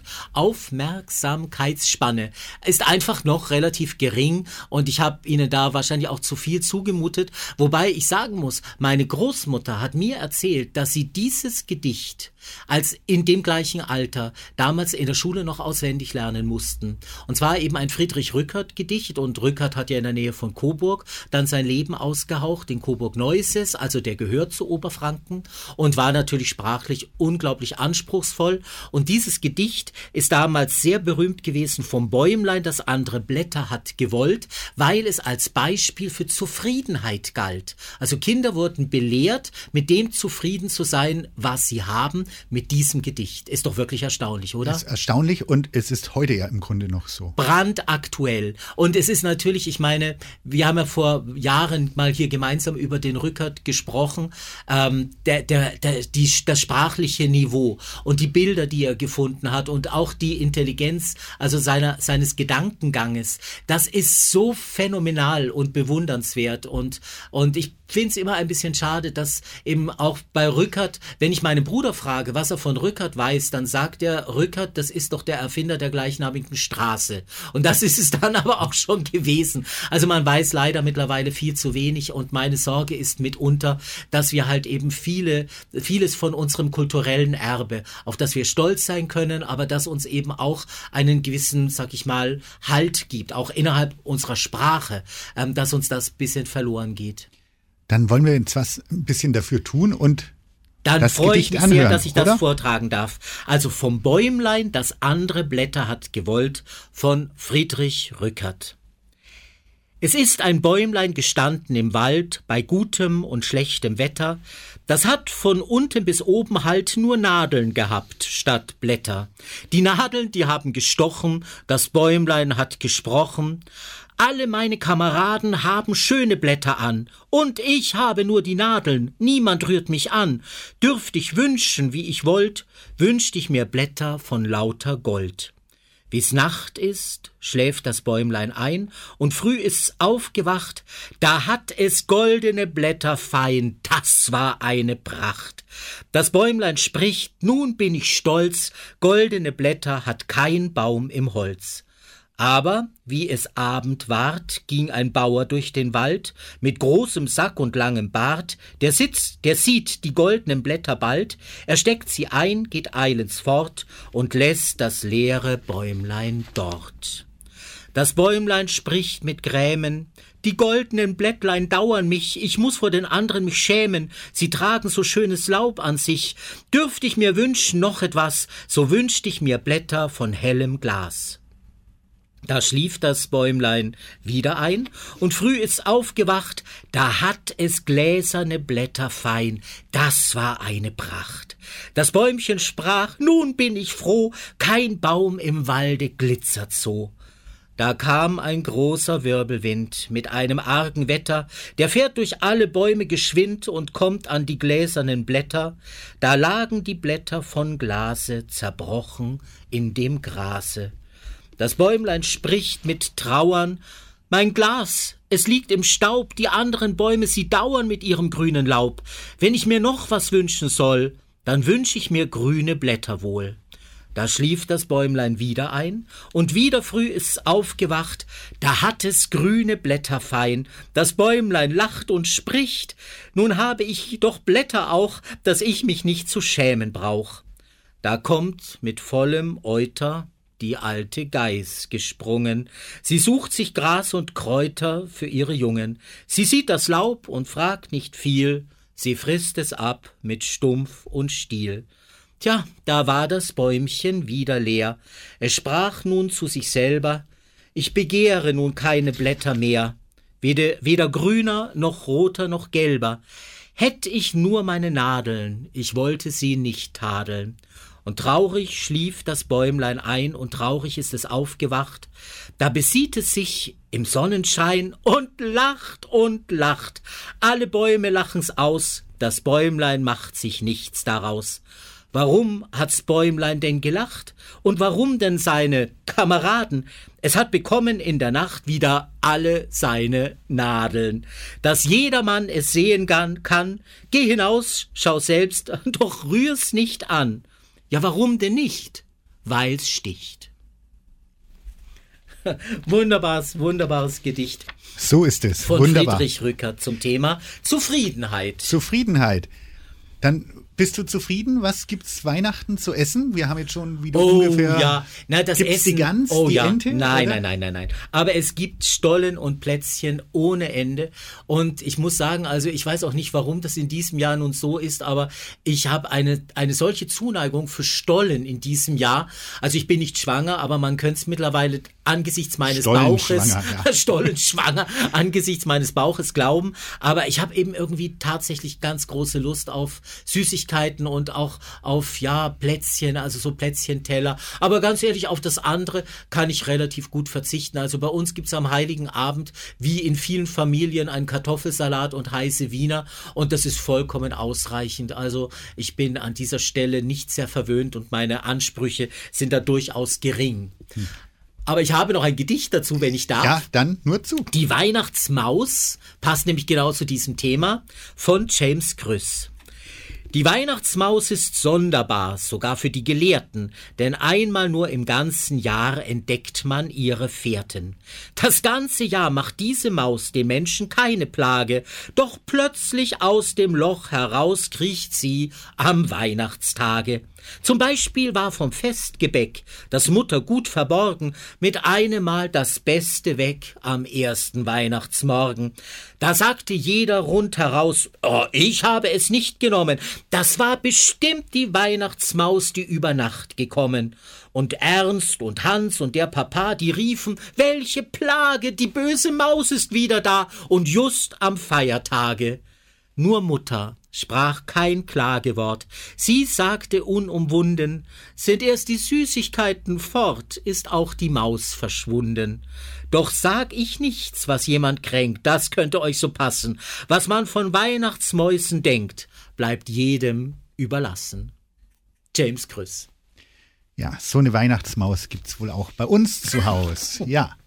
Aufmerksamkeitsspanne ist einfach noch relativ gering und ich habe Ihnen da wahrscheinlich auch zu viel zugemutet. Wobei ich sagen muss, meine Großmutter hat mir erzählt, dass sie dieses Gedicht als in dem gleichen Alter damals in der Schule noch auswendig lernen mussten. Und zwar eben ein Friedrich Rückert Gedicht und Rückert hat ja in der Nähe von Coburg dann sein Leben ausgehaucht in Coburg-Neuses, also der gehört zu Oberfranken und war natürlich sprachlich unglaublich anspruchsvoll. Und dieses Gedicht ist damals sehr berühmt gewesen vom Bäumlein, das andere Blätter hat gewollt, weil es als Beispiel für Zufriedenheit galt. Also Kinder wurden belehrt, mit dem zufrieden zu sein, was sie haben, mit diesem Gedicht. Ist doch wirklich erstaunlich, oder? Das ist erstaunlich und es ist heute ja im Grunde noch so. Brandaktuell. Und es ist natürlich, ich meine, wir haben ja vor Jahren mal hier gemeinsam über den Rückert gesprochen, ähm, der, der, der, die, das sprachliche Niveau und die Bilder, die er gefunden hat und auch die Intelligenz, also seiner, seines Gedankenganges, das ist so phänomenal und bewundernswert und, und ich finde es immer ein bisschen schade, dass eben auch bei Rückert, wenn ich meinen Bruder frage, was er von Rückert weiß, dann sagt er, Rückert, das ist doch der Erfinder der gleichnamigen Straße. Und das ist es dann aber auch schon gewesen. Also man weiß leider mittlerweile viel zu wenig und meine Sorge ist mitunter, dass wir halt eben viele, vieles von unserem kulturellen Erbe, auf das wir stolz sein können, aber das uns eben auch einen gewissen, sag ich mal, Halt gibt, auch innerhalb unserer Sprache, ähm, dass uns das ein bisschen verloren geht. Dann wollen wir jetzt was ein bisschen dafür tun und Dann das freue Gedicht ich mich anhören, sehr, dass ich oder? das vortragen darf. Also vom Bäumlein, das andere Blätter hat gewollt, von Friedrich Rückert. Es ist ein Bäumlein gestanden im Wald, bei gutem und schlechtem Wetter, das hat von unten bis oben halt nur Nadeln gehabt, statt Blätter. Die Nadeln, die haben gestochen, das Bäumlein hat gesprochen, alle meine Kameraden haben schöne Blätter an, und ich habe nur die Nadeln, niemand rührt mich an. Dürft ich wünschen, wie ich wollt, wünscht ich mir Blätter von lauter Gold. Wie's Nacht ist, schläft das Bäumlein ein, und früh ist's aufgewacht, da hat es goldene Blätter fein, das war eine Pracht. Das Bäumlein spricht, nun bin ich stolz, goldene Blätter hat kein Baum im Holz. Aber, wie es Abend ward, ging ein Bauer durch den Wald, mit großem Sack und langem Bart, der sitzt, der sieht die goldenen Blätter bald, er steckt sie ein, geht eilends fort und lässt das leere Bäumlein dort. Das Bäumlein spricht mit Grämen, die goldenen Blättlein dauern mich, ich muß vor den anderen mich schämen, sie tragen so schönes Laub an sich, dürft ich mir wünschen noch etwas, so wünscht ich mir Blätter von hellem Glas. Da schlief das Bäumlein wieder ein, und früh ist's aufgewacht, da hat es gläserne Blätter fein, das war eine Pracht. Das Bäumchen sprach, nun bin ich froh, kein Baum im Walde glitzert so. Da kam ein großer Wirbelwind mit einem argen Wetter, der fährt durch alle Bäume geschwind und kommt an die gläsernen Blätter, da lagen die Blätter von Glase zerbrochen in dem Grase. Das Bäumlein spricht mit Trauern, mein Glas, es liegt im Staub, die anderen Bäume, sie dauern mit ihrem grünen Laub. Wenn ich mir noch was wünschen soll, dann wünsch ich mir grüne Blätter wohl. Da schlief das Bäumlein wieder ein, und wieder früh ist's aufgewacht, da hat es grüne Blätter fein. Das Bäumlein lacht und spricht, nun habe ich doch Blätter auch, dass ich mich nicht zu schämen brauch. Da kommt mit vollem Euter die alte Geiß gesprungen. Sie sucht sich Gras und Kräuter für ihre Jungen. Sie sieht das Laub und fragt nicht viel. Sie frisst es ab mit Stumpf und Stiel. Tja, da war das Bäumchen wieder leer. Es sprach nun zu sich selber: Ich begehre nun keine Blätter mehr, weder, weder grüner noch roter noch gelber. Hätt ich nur meine Nadeln, ich wollte sie nicht tadeln. Und traurig schlief das Bäumlein ein und traurig ist es aufgewacht. Da besieht es sich im Sonnenschein und lacht und lacht. Alle Bäume lachen's aus, das Bäumlein macht sich nichts daraus. Warum hat's Bäumlein denn gelacht? Und warum denn seine Kameraden? Es hat bekommen in der Nacht wieder alle seine Nadeln. Dass jedermann es sehen kann, geh hinaus, schau selbst, doch rühr's nicht an. Ja, warum denn nicht? Weil's sticht. Wunderbares, wunderbares Gedicht. So ist es. Von Wunderbar. Friedrich Rückert zum Thema Zufriedenheit. Zufriedenheit. Dann bist du zufrieden? Was gibt's Weihnachten zu essen? Wir haben jetzt schon wieder oh, ungefähr... ja. Na, das gibt's Essen, die Gans, oh, die ja. Ente? Nein, oder? nein, nein, nein, nein. Aber es gibt Stollen und Plätzchen ohne Ende. Und ich muss sagen, also ich weiß auch nicht, warum das in diesem Jahr nun so ist, aber ich habe eine, eine solche Zuneigung für Stollen in diesem Jahr. Also ich bin nicht schwanger, aber man könnte es mittlerweile angesichts meines Bauches, ja. Stollenschwanger, angesichts meines Bauches glauben. Aber ich habe eben irgendwie tatsächlich ganz große Lust auf Süßigkeiten und auch auf, ja, Plätzchen, also so Plätzchenteller. Aber ganz ehrlich, auf das andere kann ich relativ gut verzichten. Also bei uns gibt's am Heiligen Abend, wie in vielen Familien, einen Kartoffelsalat und heiße Wiener. Und das ist vollkommen ausreichend. Also ich bin an dieser Stelle nicht sehr verwöhnt und meine Ansprüche sind da durchaus gering. Hm. Aber ich habe noch ein Gedicht dazu, wenn ich darf. Ja, dann nur zu. Die Weihnachtsmaus passt nämlich genau zu diesem Thema, von James Krüss. Die Weihnachtsmaus ist sonderbar, sogar für die Gelehrten, denn einmal nur im ganzen Jahr entdeckt man ihre Fährten. Das ganze Jahr macht diese Maus den Menschen keine Plage, doch plötzlich aus dem Loch heraus kriecht sie am Weihnachtstage. Zum Beispiel war vom Festgebäck, das Mutter gut verborgen, mit einem Mal das Beste weg am ersten Weihnachtsmorgen. Da sagte jeder rundheraus: Oh, ich habe es nicht genommen, das war bestimmt die Weihnachtsmaus, die über Nacht gekommen. Und Ernst und Hans und der Papa, die riefen: Welche Plage, die böse Maus ist wieder da und just am Feiertage. Nur Mutter sprach kein Klagewort. Sie sagte unumwunden: Sind erst die Süßigkeiten fort, ist auch die Maus verschwunden. Doch sag ich nichts, was jemand kränkt, das könnte euch so passen. Was man von Weihnachtsmäusen denkt, bleibt jedem überlassen. James Krüss. Ja, so eine Weihnachtsmaus gibt's wohl auch bei uns zu Hause. Ja.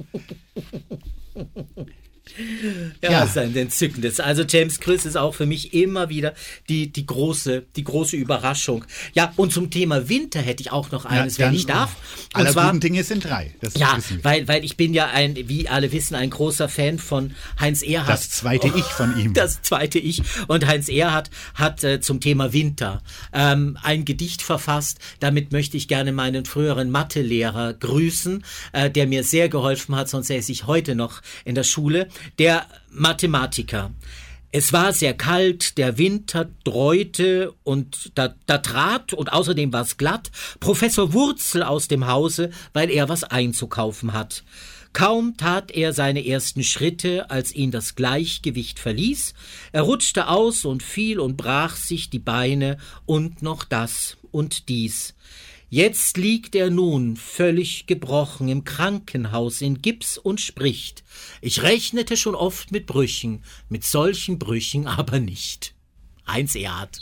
Ja, ja, das ist ein entzückendes. Also James Krüss ist auch für mich immer wieder die, die, große, die große Überraschung. Ja, und zum Thema Winter hätte ich auch noch eines, ja, wenn ich darf. Und aller zwar, guten Dinge sind drei. Das ja, weil, weil ich bin ja ein, wie alle wissen, ein großer Fan von Heinz Erhardt. Das zweite Ich von ihm. Das zweite Ich. Und Heinz Erhardt hat äh, zum Thema Winter ähm, ein Gedicht verfasst. Damit möchte ich gerne meinen früheren Mathelehrer grüßen, äh, der mir sehr geholfen hat, sonst säße ich heute noch in der Schule. Der Mathematiker. Es war sehr kalt, der Winter dräute und da, da trat, und außerdem war es glatt, Professor Wurzel aus dem Hause, weil er was einzukaufen hat. Kaum tat er seine ersten Schritte, als ihn das Gleichgewicht verließ. Er rutschte aus und fiel und brach sich die Beine und noch das und dies. Jetzt liegt er nun völlig gebrochen im Krankenhaus in Gips und spricht: Ich rechnete schon oft mit Brüchen, mit solchen Brüchen aber nicht. Heinz Erhardt.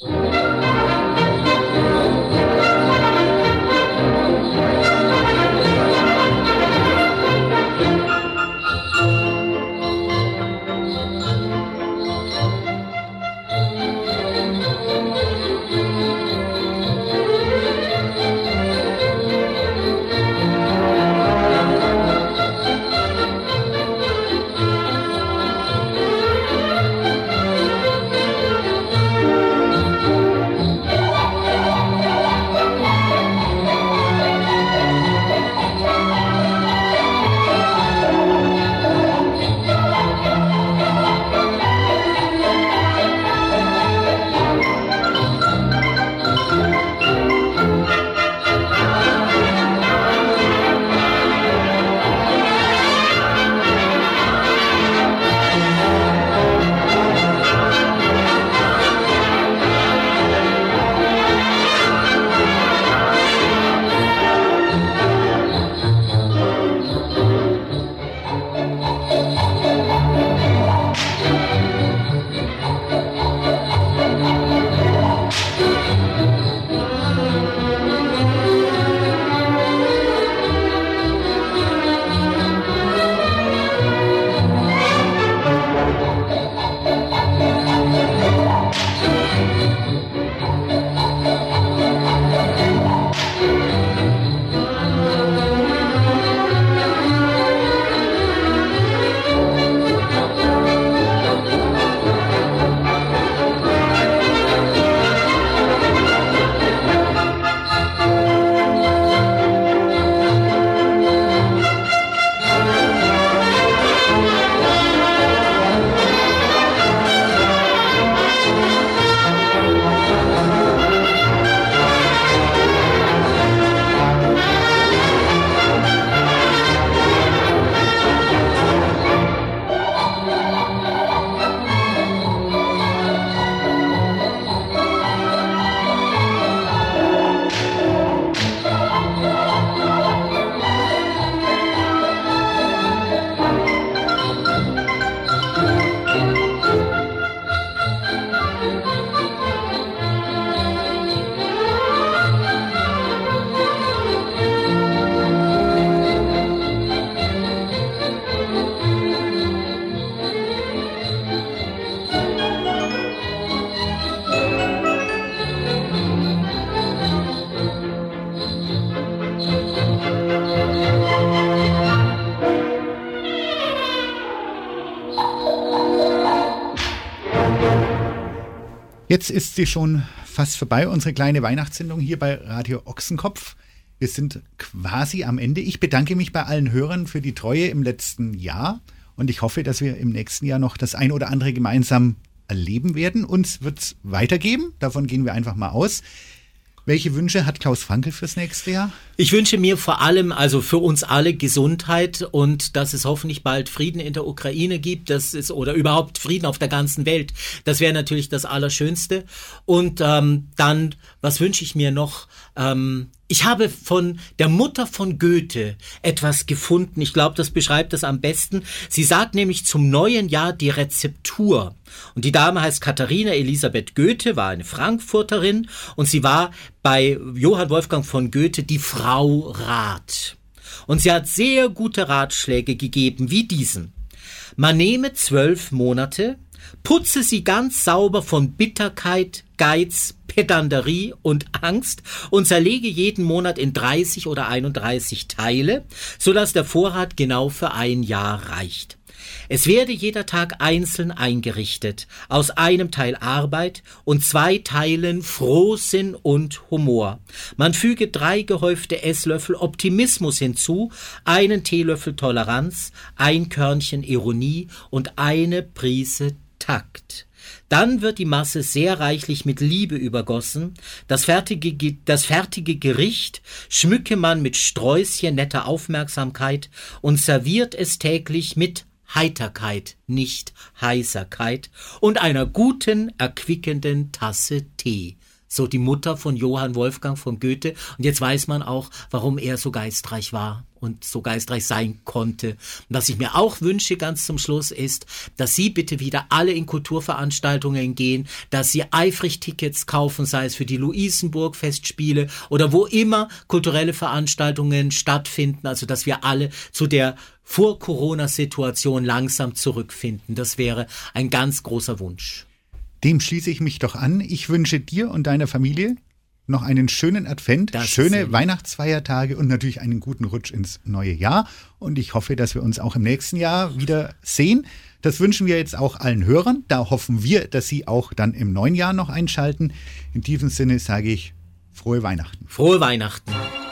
Jetzt ist sie schon fast vorbei, unsere kleine Weihnachtssendung hier bei Radio Ochsenkopf. Wir sind quasi am Ende. Ich bedanke mich bei allen Hörern für die Treue im letzten Jahr und ich hoffe, dass wir im nächsten Jahr noch das ein oder andere gemeinsam erleben werden. Uns wird es weitergeben, davon gehen wir einfach mal aus. Welche Wünsche hat Klaus Frankl fürs nächste Jahr? Ich wünsche mir vor allem, also für uns alle, Gesundheit und dass es hoffentlich bald Frieden in der Ukraine gibt, dass es, oder überhaupt Frieden auf der ganzen Welt. Das wäre natürlich das Allerschönste. Und ähm, dann, was wünsche ich mir noch? Ähm, Ich habe von der Mutter von Goethe etwas gefunden. Ich glaube, das beschreibt das am besten. Sie sagt nämlich zum neuen Jahr die Rezeptur. Und die Dame heißt Katharina Elisabeth Goethe, war eine Frankfurterin und sie war bei Johann Wolfgang von Goethe die Frau Rat. Und sie hat sehr gute Ratschläge gegeben, wie diesen. Man nehme zwölf Monate, putze sie ganz sauber von Bitterkeit, Geiz, Pedanterie und Angst und zerlege jeden Monat in dreißig oder einunddreißig Teile, sodass der Vorrat genau für ein Jahr reicht. Es werde jeder Tag einzeln eingerichtet, aus einem Teil Arbeit und zwei Teilen Frohsinn und Humor. Man füge drei gehäufte Esslöffel Optimismus hinzu, einen Teelöffel Toleranz, ein Körnchen Ironie und eine Prise Takt. Dann wird die Masse sehr reichlich mit Liebe übergossen. Das fertige, das fertige Gericht schmücke man mit Sträußchen netter Aufmerksamkeit und serviert es täglich mit Heiterkeit, nicht Heiserkeit und einer guten, erquickenden Tasse Tee. So die Mutter von Johann Wolfgang von Goethe. Und jetzt weiß man auch, warum er so geistreich war und so geistreich sein konnte. Und was ich mir auch wünsche ganz zum Schluss ist, dass Sie bitte wieder alle in Kulturveranstaltungen gehen, dass Sie eifrig Tickets kaufen, sei es für die Luisenburg-Festspiele oder wo immer kulturelle Veranstaltungen stattfinden, also dass wir alle zu der Vor-Corona-Situation langsam zurückfinden. Das wäre ein ganz großer Wunsch. Dem schließe ich mich doch an. Ich wünsche dir und deiner Familie noch einen schönen Advent, das schöne Weihnachtsfeiertage und natürlich einen guten Rutsch ins neue Jahr. Und ich hoffe, dass wir uns auch im nächsten Jahr wieder sehen. Das wünschen wir jetzt auch allen Hörern. Da hoffen wir, dass Sie auch dann im neuen Jahr noch einschalten. In diesem Sinne sage ich frohe Weihnachten. Frohe Weihnachten.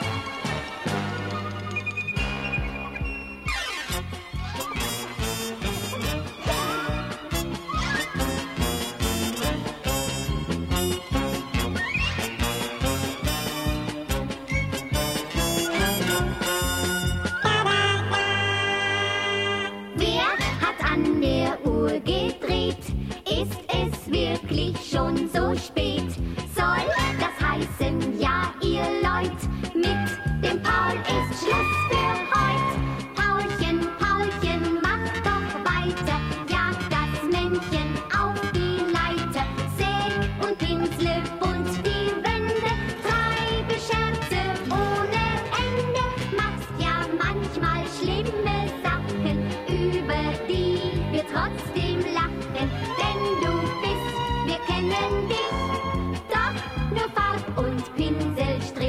Schon so spät, soll das heißen, ja ihr Leut, mit dem Paul ist Schluss für heut. Paulchen, Paulchen, mach doch weiter, jag das Männchen auf die Leiter, säg und pinsle bunt die Wände, treibe Scherze ohne Ende, machst ja manchmal schlimme Sachen, über die wir trotzdem lachen, denn du bist, wir kennen dich, doch nur Farb und Pinselstrich.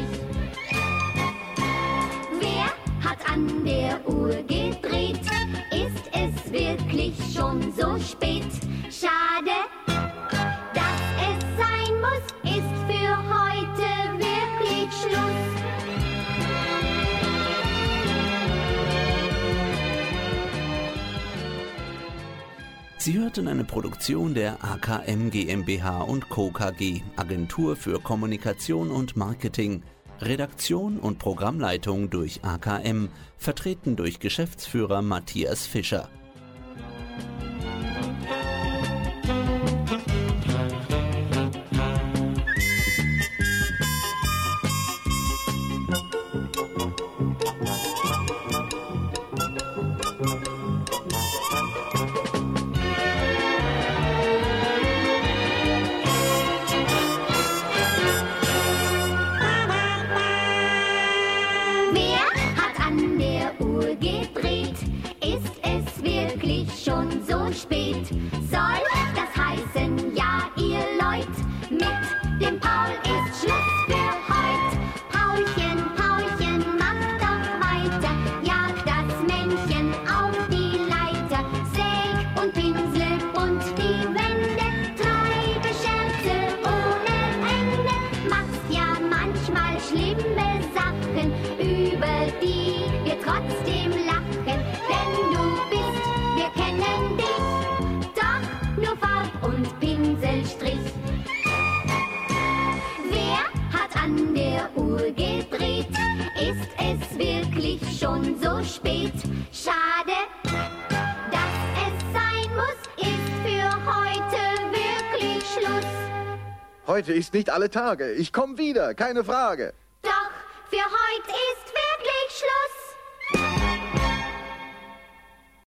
Wer hat an der Uhr gedreht? Ist es wirklich schon so spät? Schade, dass es sein muss, ist für heute wirklich Schluss. Sie hörten eine Produktion der A K M GmbH und Co. K G, Agentur für Kommunikation und Marketing. Redaktion und Programmleitung durch A K M, vertreten durch Geschäftsführer Matthias Fischer. Schon so spät, soll das heißen, ja ihr Leut, mit dem Paul ist Schluss für heut. Paulchen, Paulchen, mach doch weiter, jag das Männchen auf die Leiter, säg und pinsle bunt die Wände, treibe Scherze elendig. Doch nur Farb und Pinselstrich. Wer hat an der Uhr gedreht? Ist es wirklich schon so spät? Schade, dass es sein muss, ist für heute wirklich Schluss. Heute ist nicht alle Tage. Ich komm wieder, keine Frage. Doch für heute